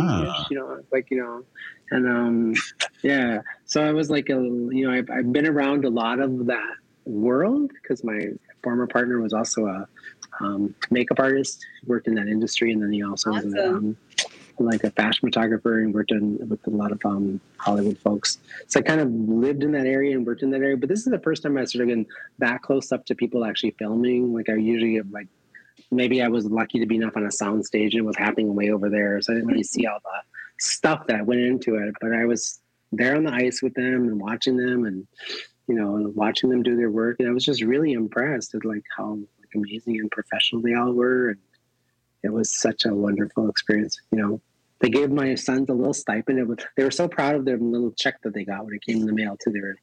and yeah. So I was like, I've been around a lot of that world because my former partner was also a makeup artist, worked in that industry, and then he also was like a fashion photographer and worked with a lot of Hollywood folks. So I kind of lived in that area and worked in that area. But this is the first time I sort of been that close up to people actually filming. Like I usually have maybe I was lucky to be enough on a sound stage and it was happening way over there. So I didn't really see all the stuff that went into it, but I was there on the ice with them and watching them and, watching them do their work. And I was just really impressed at how amazing and professional they all were. And it was such a wonderful experience. They gave my sons a little stipend. They were so proud of their little check that they got when it came in the mail too. They were,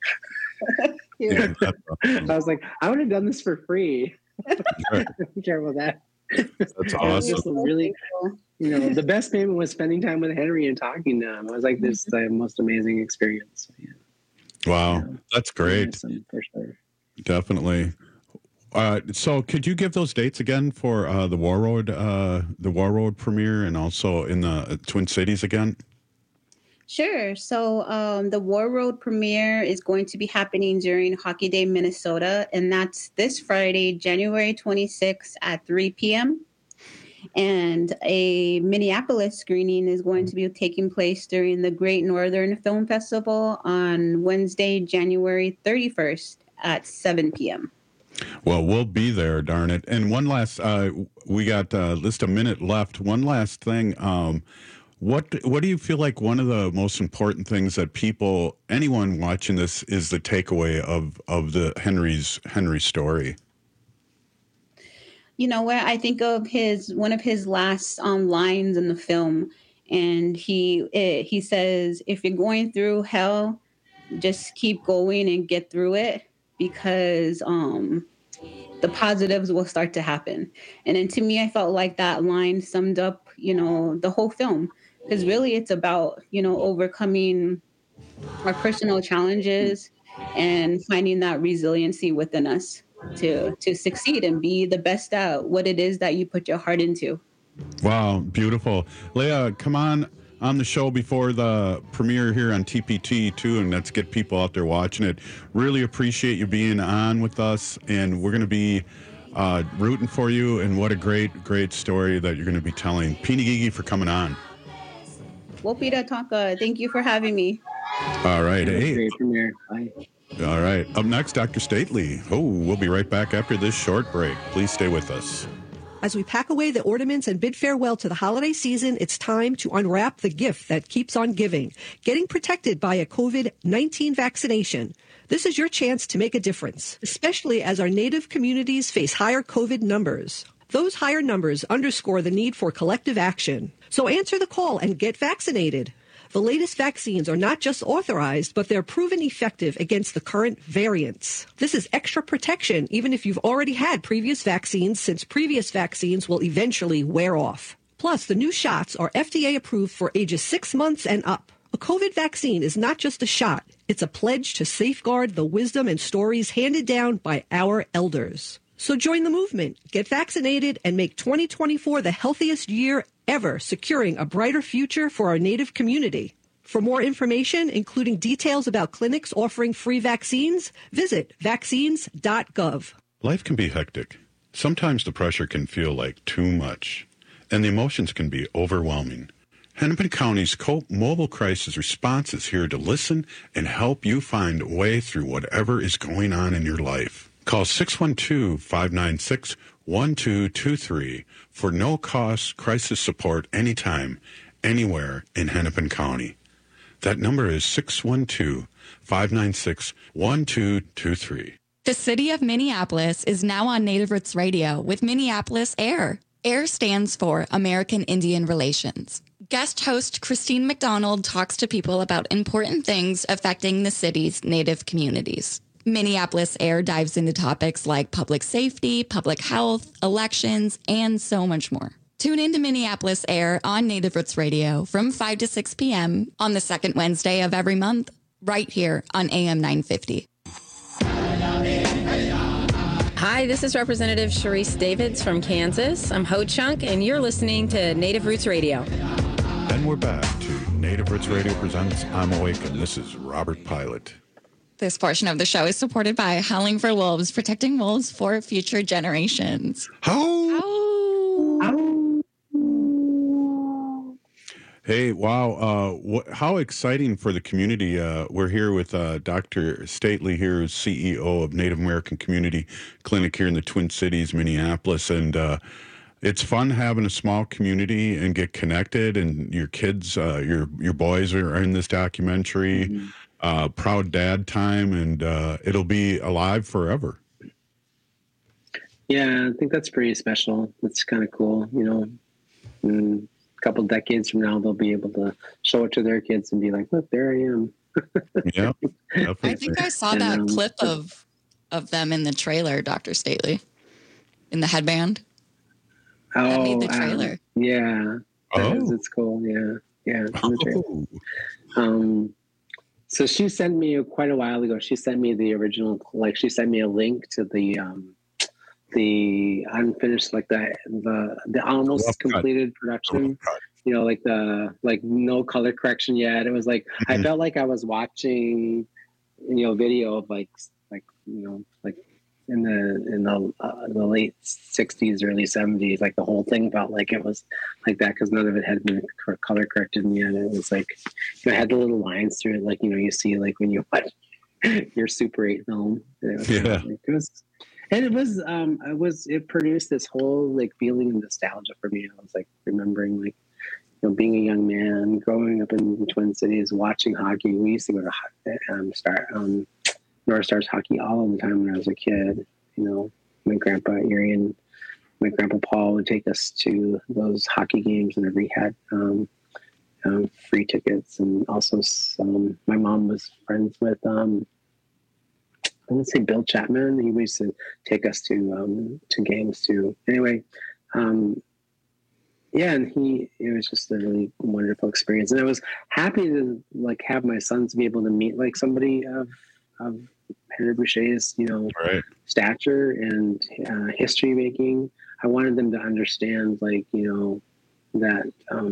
I was like, I would have done this for free. I don't care about that. That's awesome. Really, the best payment was spending time with Henry and talking to him. It was like this the most amazing experience. Yeah. Wow, that's great. For sure. Definitely. So could you give those dates again for the War Road premiere and also in the Twin Cities again? Sure. So the War Road premiere is going to be happening during Hockey Day, Minnesota, and that's this Friday, January 26th at 3 p.m. And a Minneapolis screening is going to be taking place during the Great Northern Film Festival on Wednesday, January 31st at 7 p.m. Well, we'll be there, darn it. And one last, we got just a minute left. One last thing. What do you feel like one of the most important things that anyone watching this is the takeaway of the Henry story? Where I think of one of his last lines in the film, and he says, "If you're going through hell, just keep going and get through it, because the positives will start to happen. And then to me, I felt like that line summed up, the whole film, because really it's about, overcoming our personal challenges and finding that resiliency within us to succeed and be the best at what it is that you put your heart into. Wow, beautiful. Leah, come on the show before the premiere here on TPT too, and let's get people out there watching it. Really appreciate you being on with us, and we're going to be rooting for you, and what a great story that you're going to be telling. Pini Gigi for coming on. Wopida Tonka, thank you for having me. All right. Hey. Great premiere. Bye. All right. Up next, Dr. Stately. Oh, we'll be right back after this short break. Please stay with us. As we pack away the ornaments and bid farewell to the holiday season, it's time to unwrap the gift that keeps on giving, getting protected by a COVID-19 vaccination. This is your chance to make a difference, especially as our Native communities face higher COVID numbers. Those higher numbers underscore the need for collective action. So answer the call and get vaccinated. The latest vaccines are not just authorized, but they're proven effective against the current variants. This is extra protection, even if you've already had previous vaccines, since previous vaccines will eventually wear off. Plus, the new shots are FDA approved for ages 6 months and up. A COVID vaccine is not just a shot. It's a pledge to safeguard the wisdom and stories handed down by our elders. So join the movement, get vaccinated, and make 2024 the healthiest year ever, securing a brighter future for our Native community. For more information, including details about clinics offering free vaccines, visit vaccines.gov. Life can be hectic. Sometimes the pressure can feel like too much, and the emotions can be overwhelming. Hennepin County's COPE Mobile Crisis Response is here to listen and help you find a way through whatever is going on in your life. Call 612-596-1223 for no-cost crisis support anytime, anywhere in Hennepin County. That number is 612-596-1223. The city of Minneapolis is now on Native Roots Radio with Minneapolis AIR. AIR stands for American Indian Relations. Guest host Christine McDonald talks to people about important things affecting the city's Native communities. Minneapolis AIR dives into topics like public safety, public health, elections, and so much more. Tune into Minneapolis AIR on Native Roots Radio from 5 to 6 p.m. on the second Wednesday of every month, right here on AM 950. Hi, this is Representative Sharice Davids from Kansas. I'm Ho Chunk, and you're listening to Native Roots Radio. And we're back to Native Roots Radio presents I'm Awake, and this is Robert Pilot. This portion of the show is supported by Howling for Wolves, protecting wolves for future generations. Hey, wow. How exciting for the community. We're here with Dr. Stately here, who's CEO of Native American Community Clinic here in the Twin Cities, Minneapolis. And it's fun having a small community and get connected. And your kids, your boys are in this documentary. Mm-hmm. Proud dad time, and it'll be alive forever. Yeah, I think that's pretty special. It's kind of cool. A couple decades from now, they'll be able to show it to their kids and be like, look, there I am. Yeah. I think I saw that clip of them in the trailer, Dr. Stately, in the headband. That made the trailer. Yeah. It's cool. Yeah. Yeah. It's in the trailer. So she sent me quite a while ago. She sent me the original, she sent me a link to the unfinished, the almost completed production. No color correction yet. It was I felt like I was watching, video of in the late 60s, early 70s. The whole thing felt like it was like that because none of it had been color corrected yet. It was it had the little lines through it, you see when you watch your Super 8 film. It produced this whole feeling of nostalgia for me. I was remembering being a young man, growing up in the Twin Cities, watching hockey. We used to go to North Stars hockey all the time when I was a kid. My grandpa Erie and my grandpa Paul would take us to those hockey games whenever he had free tickets, and also my mom was friends with I want to say Bill Chapman. He used to take us to games too. Anyway, and it was just a really wonderful experience, and I was happy to like have my sons be able to meet like somebody of Henry Boucher's, stature and history making. I wanted them to understand, like, that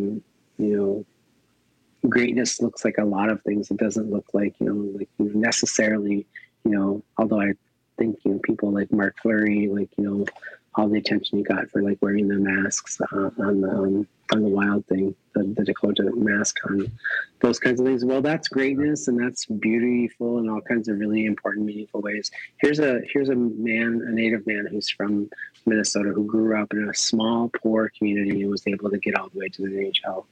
greatness looks like a lot of things. It doesn't look like necessarily. Although I think, people like Mark Fleury, all the attention he got for like wearing the masks on the Wild thing, the Dakota mask on, those kinds of things. Well, that's greatness, and that's beautiful in all kinds of really important, meaningful ways. Here's a man, a Native man who's from Minnesota, who grew up in a small, poor community and was able to get all the way to the NHL,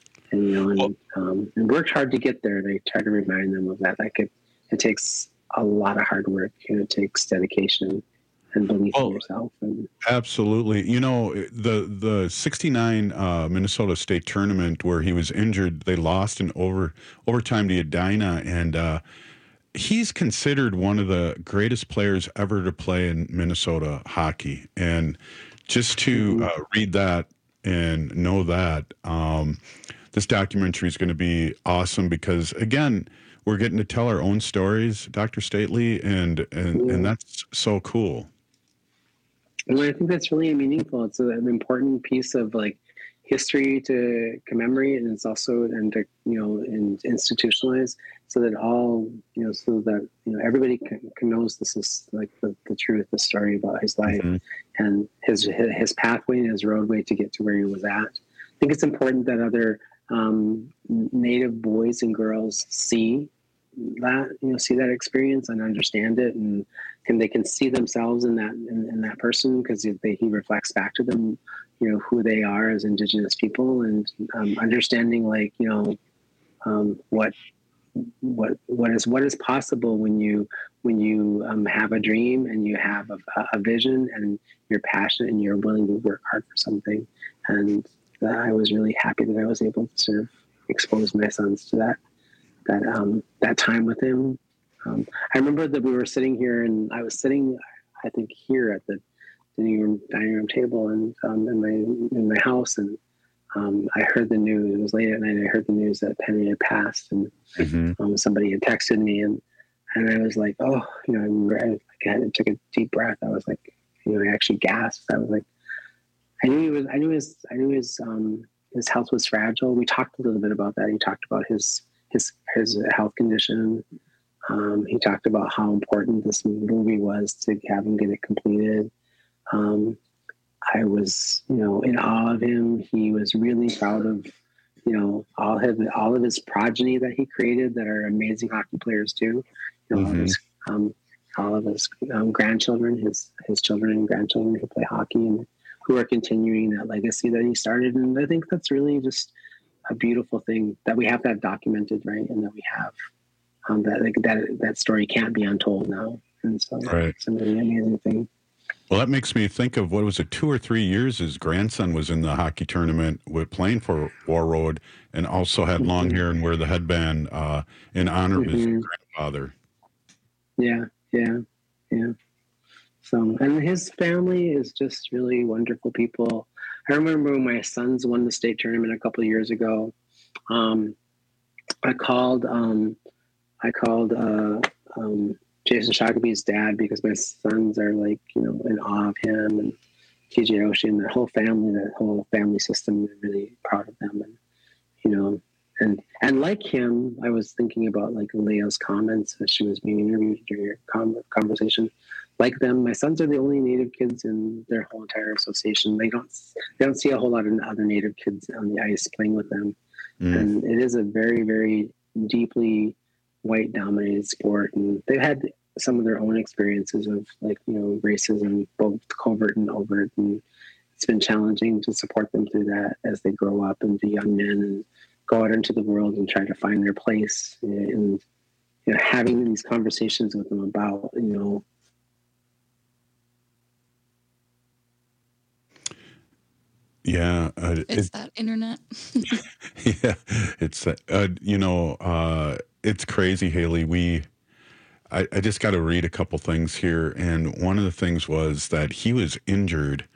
and worked hard to get there. They try to remind them of that. It takes a lot of hard work, and it takes dedication and belief in yourself. Absolutely. The 69 Minnesota State Tournament where he was injured, they lost in overtime to Edina, and he's considered one of the greatest players ever to play in Minnesota hockey. And just to read that and know that, this documentary is going to be awesome because, again, we're getting to tell our own stories, Dr. Stately, and that's so cool. Well, I think that's really meaningful. It's an important piece of like history to commemorate, and it's also and institutionalize so that everybody knows this is like the truth, the story about his life and his pathway and his roadway to get to where he was at. I think it's important that other Native boys and girls see that experience and understand it, and they can see themselves in that person, because he reflects back to them, who they are as Indigenous people, and understanding what is possible when you have a dream and you have a vision and you're passionate and you're willing to work hard for something. And I was really happy that I was able to sort of expose my sons to that time with him. I remember that we were sitting here, and I was sitting, I think, here at the dining room table, and in my house, and I heard the news. It was late at night. I heard the news that Penny had passed, and somebody had texted me, and I was like, I took a deep breath. I was like, I actually gasped. I was like, I knew his health was fragile. We talked a little bit about that. He talked about his health condition. He talked about how important this movie was to have him get it completed. I was, in awe of him. He was really proud of, all of his progeny that he created that are amazing hockey players too. All of his grandchildren, his children and grandchildren who play hockey and who are continuing that legacy that he started. And I think that's really just a beautiful thing that we have that documented, right? And that we have that story can't be untold now. And so it's a really amazing thing. Well, that makes me think of, what was it, 2 or 3 years his grandson was in the hockey tournament playing for Warroad, and also had long hair and wear the headband in honor of his grandfather. Yeah. So, and his family is just really wonderful people. I remember when my sons won the state tournament a couple of years ago. I called Jason Shakobee's dad, because my sons are like, in awe of him, and TJ Oshie and that whole family system. They're really proud of them, and like him, I was thinking about like Leah's comments as she was being interviewed during your conversation. Like them, my sons are the only Native kids in their whole entire association. They don't see a whole lot of other Native kids on the ice playing with them, and it is a very, very deeply white-dominated sport, and they've had some of their own experiences of racism, both covert and overt, and it's been challenging to support them through that as they grow up and be young men and go out into the world and try to find their place, and having these conversations with them about Yeah. It's that internet. Yeah. It's, it's crazy, Haley. I just got to read a couple things here. And one of the things was that he was injured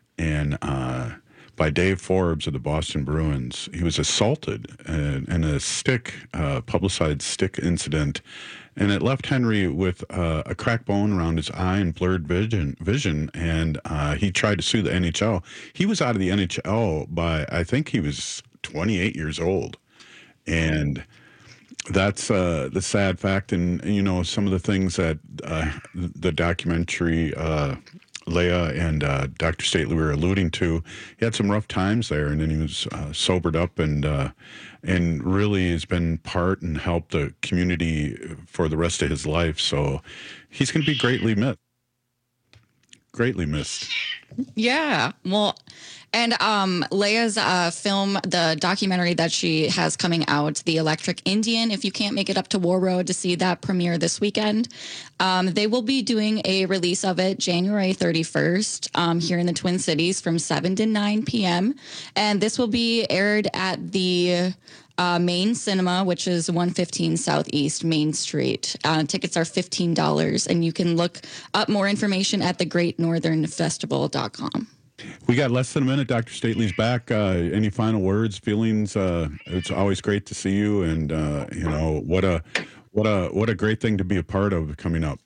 by Dave Forbes of the Boston Bruins. He was assaulted in a publicized stick incident. And it left Henry with a cracked bone around his eye and blurred vision. And he tried to sue the NHL. He was out of the NHL by, I think he was 28 years old. And that's the sad fact. And, some of the things that the documentary Leah and Dr. Stately were alluding to, he had some rough times there, and then he was sobered up and really has been part and helped the community for the rest of his life. So he's going to be greatly missed. Greatly missed. Yeah. Well, and Leia's film, the documentary that she has coming out, The Electric Indian, if you can't make it up to War Road to see that premiere this weekend, they will be doing a release of it January 31st here in the Twin Cities from 7 to 9 p.m. And this will be aired at the Main Cinema, which is 115 Southeast Main Street. Tickets are $15, and you can look up more information at thegreatnorthernfestival.com. We got less than a minute. Dr. Stately's back. Any final words, feelings? It's always great to see you, and what a great thing to be a part of coming up.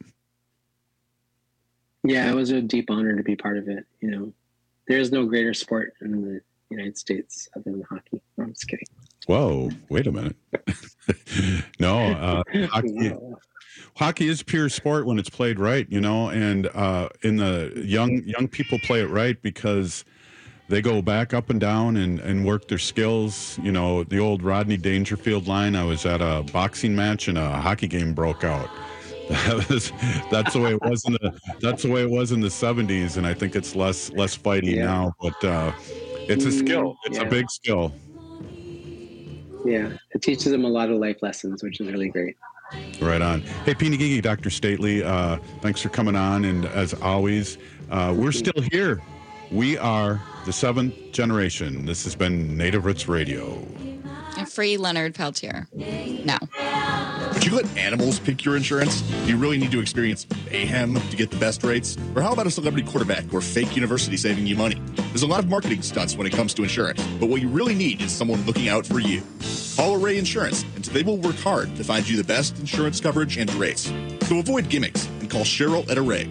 Yeah, it was a deep honor to be part of it. There is no greater sport in the United States other than hockey. No, I'm just kidding. Whoa, wait a minute. No, hockey is pure sport when it's played right, and in the young people play it right because they go back up and down and work their skills. The old Rodney Dangerfield line, I was at a boxing match and a hockey game broke out. That's the way it was in the 70s, and I think it's less fighting now, but it's a skill. It's a big skill. Yeah, it teaches them a lot of life lessons, which is really great. Right on. Hey, Peeny Gigi, Dr. Stately, thanks for coming on. And as always, we're still here. We are the seventh generation. This has been Native Roots Radio. And free Leonard Peltier. No. Would you let animals pick your insurance? Do you really need to experience mayhem to get the best rates? Or how about a celebrity quarterback or fake university saving you money? There's a lot of marketing stunts when it comes to insurance, but what you really need is someone looking out for you. Call Array Insurance, and they will work hard to find you the best insurance coverage and rates. So avoid gimmicks and call Cheryl at Array,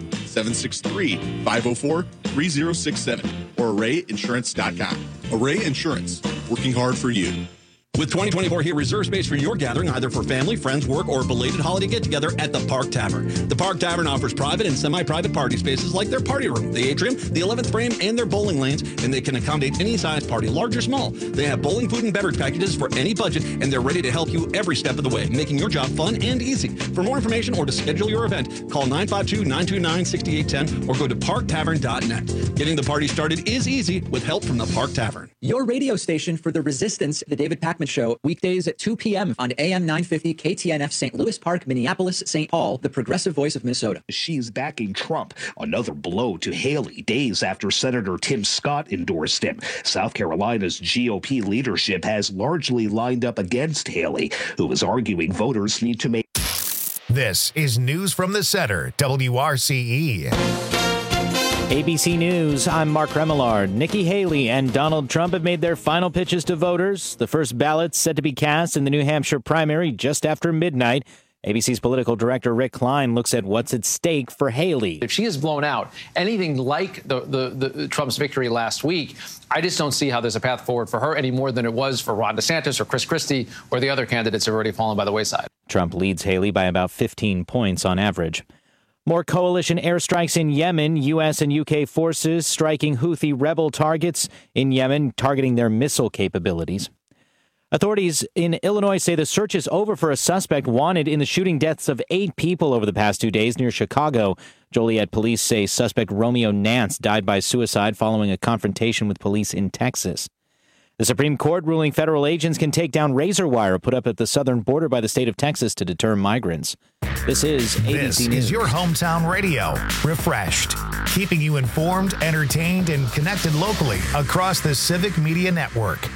763-504-3067, or arrayinsurance.com. Array Insurance, working hard for you. With 2024 here, reserve space for your gathering, either for family, friends, work, or a belated holiday get-together at the Park Tavern. The Park Tavern offers private and semi-private party spaces like their party room, the atrium, the 11th frame, and their bowling lanes, and they can accommodate any size party, large or small. They have bowling, food, and beverage packages for any budget, and they're ready to help you every step of the way, making your job fun and easy. For more information or to schedule your event, call 952-929-6810 or go to parktavern.net. Getting the party started is easy with help from the Park Tavern. Your radio station for the Resistance, the David Pakman Show, weekdays at 2 p.m. on AM 950 KTNF St. Louis Park, Minneapolis, St. Paul, the progressive voice of Minnesota. She's backing Trump. Another blow to Haley days after Senator Tim Scott endorsed him. South Carolina's GOP leadership has largely lined up against Haley, who is arguing voters need to make. This is News from the Center, WRCE. ABC News, I'm Mark Remillard. Nikki Haley and Donald Trump have made their final pitches to voters. The first ballots set to be cast in the New Hampshire primary just after midnight. ABC's political director Rick Klein looks at what's at stake for Haley. If she is blown out, anything like the Trump's victory last week, I just don't see how there's a path forward for her any more than it was for Ron DeSantis or Chris Christie or the other candidates who have already fallen by the wayside. Trump leads Haley by about 15 points on average. More coalition airstrikes in Yemen. U.S. and U.K. forces striking Houthi rebel targets in Yemen, targeting their missile capabilities. Authorities in Illinois say the search is over for a suspect wanted in the shooting deaths of 8 people over the past 2 days near Chicago. Joliet police say suspect Romeo Nance died by suicide following a confrontation with police in Texas. The Supreme Court ruling federal agents can take down razor wire put up at the southern border by the state of Texas to deter migrants. This is ABC This News. is your hometown radio. Refreshed. Keeping you informed, entertained, and connected locally across the Civic Media Network.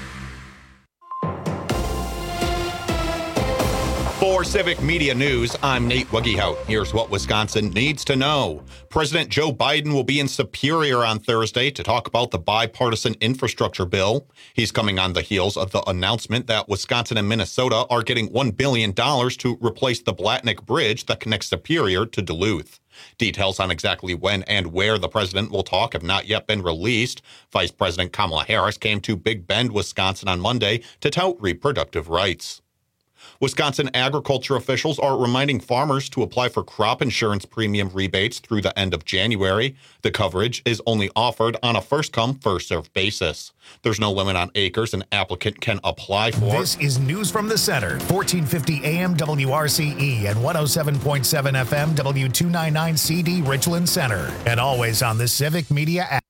For Civic Media News, I'm Nate Wuggehout. Here's what Wisconsin needs to know. President Joe Biden will be in Superior on Thursday to talk about the bipartisan infrastructure bill. He's coming on the heels of the announcement that Wisconsin and Minnesota are getting $1 billion to replace the Blatnick Bridge that connects Superior to Duluth. Details on exactly when and where the president will talk have not yet been released. Vice President Kamala Harris came to Big Bend, Wisconsin on Monday to tout reproductive rights. Wisconsin agriculture officials are reminding farmers to apply for crop insurance premium rebates through the end of January. The coverage is only offered on a first-come, first-served basis. There's no limit on acres an applicant can apply for. This is News from the Center, 1450 AM WRCE and 107.7 FM W299CD Richland Center, and always on the Civic Media app.